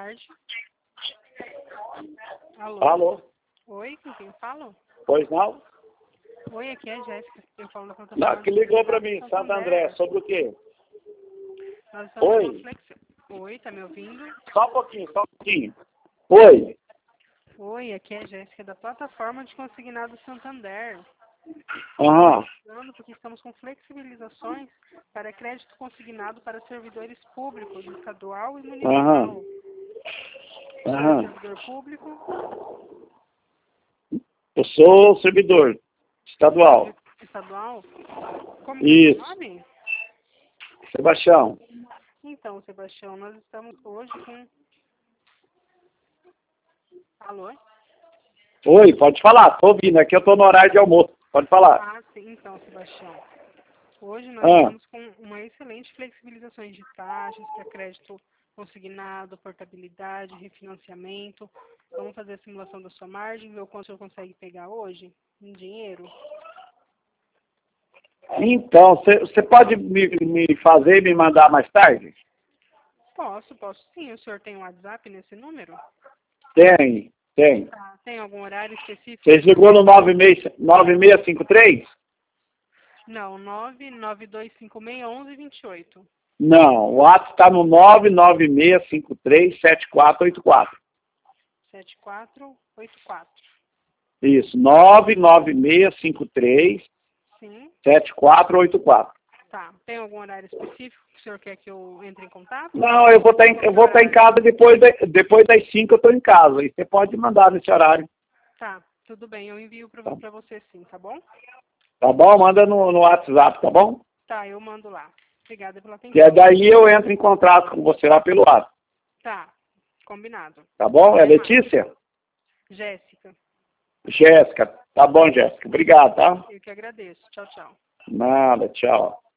tarde. Alô? Alô? Oi, com quem falo? Pois não? Oi, aqui é a Jéssica. Eu falo da plataforma. Não, que ligou para mim, Santo André, sobre o quê? Nós estamos Oi? com flexi... Oi, tá me ouvindo? Só um pouquinho, só um pouquinho. Oi? Oi, aqui é a Jéssica da plataforma de consignado Santander. Aham. Falando porque estamos com flexibilizações para crédito consignado para servidores públicos, estadual e municipal. Aham. Você é Aham. servidor público? Eu sou servidor estadual. Estadual? Como Isso. é o seu nome? Sebastião. Então, Sebastião, nós estamos hoje com... Alô? Oi, pode falar, tô ouvindo, aqui eu tô no horário de almoço, pode falar. Ah, sim, então, Sebastião. Hoje nós Ah, estamos com uma excelente flexibilização de taxas para crédito consignado, portabilidade, refinanciamento. Vamos fazer a simulação da sua margem, ver o quanto o senhor consegue pegar hoje em dinheiro? então, você pode me fazer e me mandar mais tarde? Posso sim. O senhor tem um WhatsApp nesse número? Tem, tem. Tá. Tem algum horário específico? Você ligou no 9653? Não, 992561128. Não, o WhatsApp está no 996537484. 7484. Isso, 996537484. Sim. Tá. Tem algum horário específico que o senhor quer que eu entre em contato? Não, eu vou estar em casa depois das 5 eu estou em casa. E você pode mandar nesse horário. Tá, tudo bem. Eu envio para você sim, tá bom? Tá bom? Manda no WhatsApp, tá bom? Tá, eu mando lá. Obrigada pela atenção. E daí eu entro em contato com você lá pelo WhatsApp. Tá, combinado. Tá bom? É Até mais. Letícia? Jéssica, Jéssica. Tá bom, Jéssica. Obrigado, tá? eu que agradeço. Tchau, tchau. Nada, tchau.